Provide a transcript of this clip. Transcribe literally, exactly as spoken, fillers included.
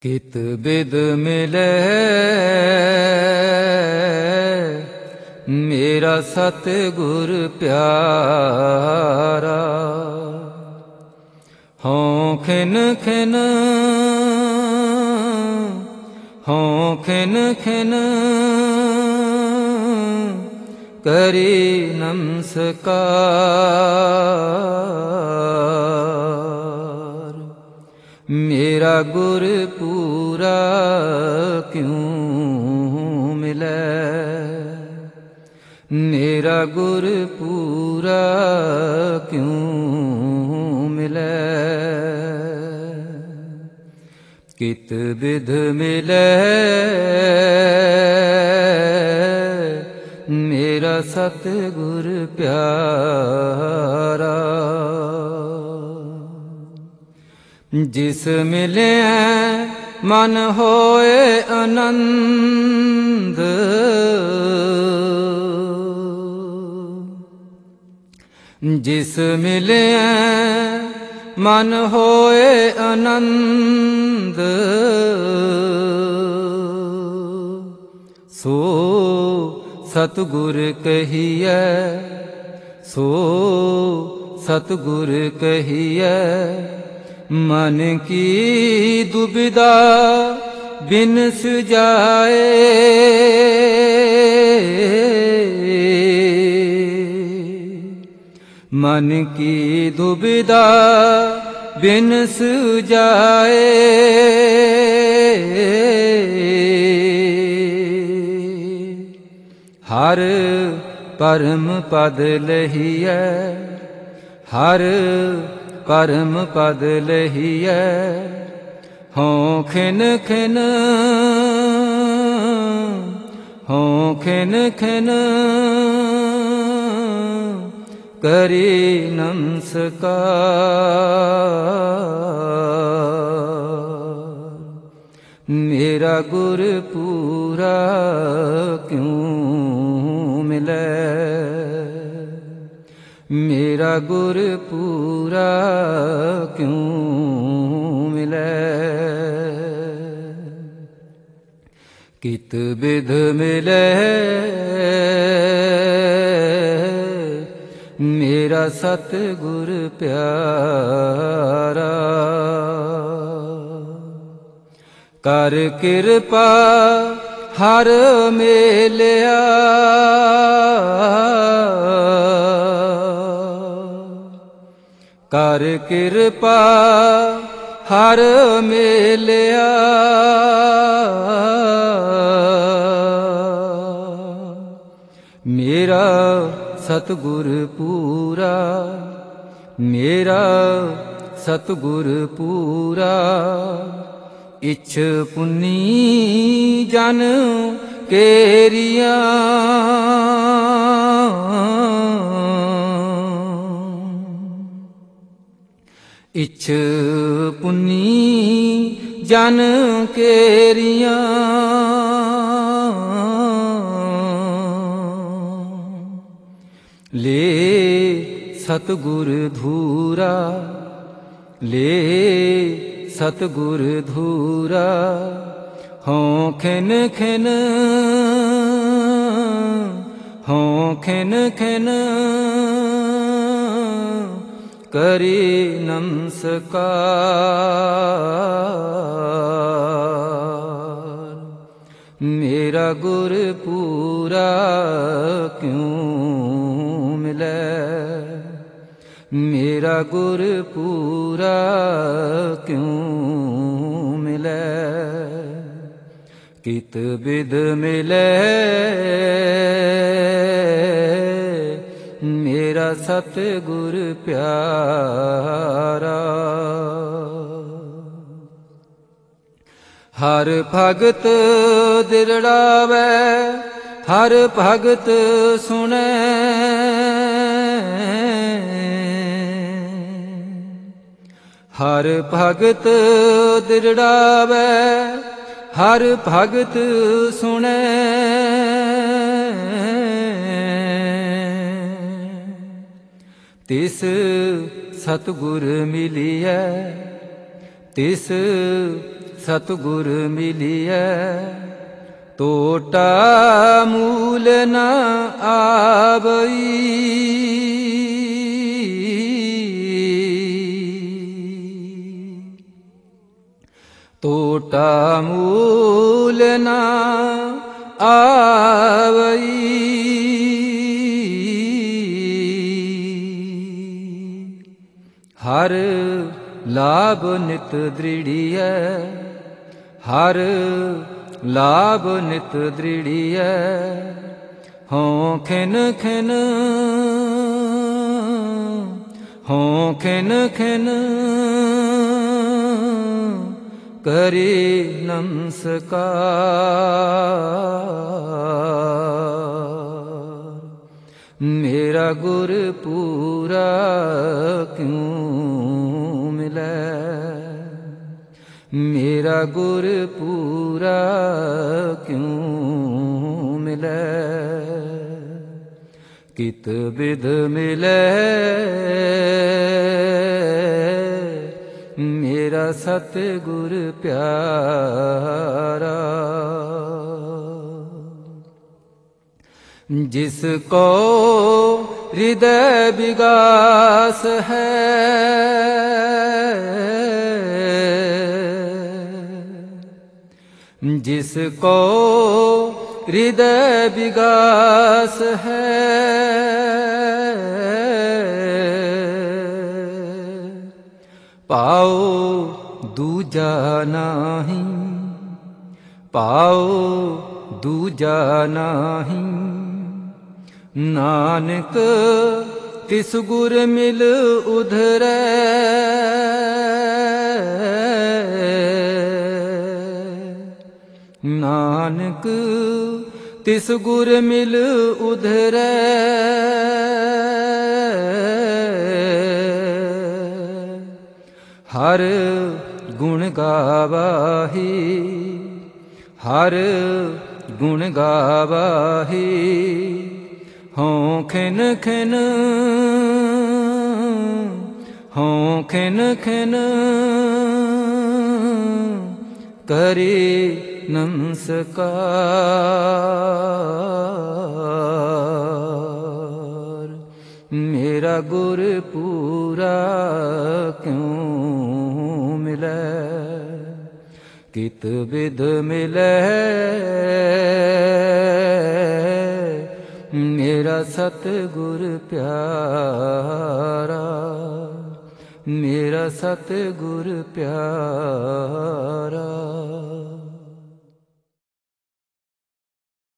कित बिद मिले मेरा सतगुर प्यारा। हों खिन खिन हों खिन खिन करी नमस्कार। मेरा गुर पूरा क्यों मिले, मेरा गुर पूरा क्यों मिले। कित बिध मिले मेरा सतगुर प्यारा। जिस मिले मन होए आनंद, जिस मिले मन होए आनंद। सो सतगुर कहिए, सो सतगुर कहिए। मन की दुविधा बिन सुझाए, मन की दुविधा बिन सुझाए। हर परम पद लहिए, हर परम पद लहिए। हों खिन खिन हों खिन खिन करी नमस्कार। मेरा गुर पूरा क्यों मिले, मेरा गुर पूरा क्यों मिले। कित बिध मिले मेरा सतगुर प्यारा। कर कृपा हर मेलिया, कर कृपा हर मेलिया। मेरा सतगुर पूरा, मेरा सतगुर पूरा। इच्छ पुन्नी जन केरिया, इच्छ पुन्नी जन केरिया। ले सतगुर धूरा, ले सतगुर धूरा। हों खिन खिन हों खिन खिन करी नमस्कार। मेरा गुर पूरा क्यों मिले, मेरा गुर पूरा क्यों मिले। कित बिध मिले मेरा सतगुर प्यारा। हर भगत दिरड़ावे, हर भगत सुने। हर भगत दिरड़ावे, हर भगत सुने। तिस सतगुर मिलिए, तिस सतगुर मिलिए टोटा मूल न आवई। टोटा मूल न आवई। हर लाभ नित दृढ़िय हर लाभ नित दृढ़िय हों खिन खिन हों खिन खिन करे नमस्कार। मेरा गुर पूरा क्यों मिले मेरा गुर पूरा क्यों मिले। कित बिध मिले मेरा सतगुर प्यारा। जिसको हृदय विगास है जिसको हृदय विगास है पाओ दूजा नाही पाओ दूजा नाही। नानक तिस गुर मिल उधरै नानक तिस गुर मिल उधरै। हर गुण गावाही हर गुण गावाही हों खिन खिन हों खिन खिन करे नमस्कार। मेरा गुर पूरा क्यों मिले कित बिध मिले मेरा सतगुर प्यारा मेरा सतगुर प्यारा।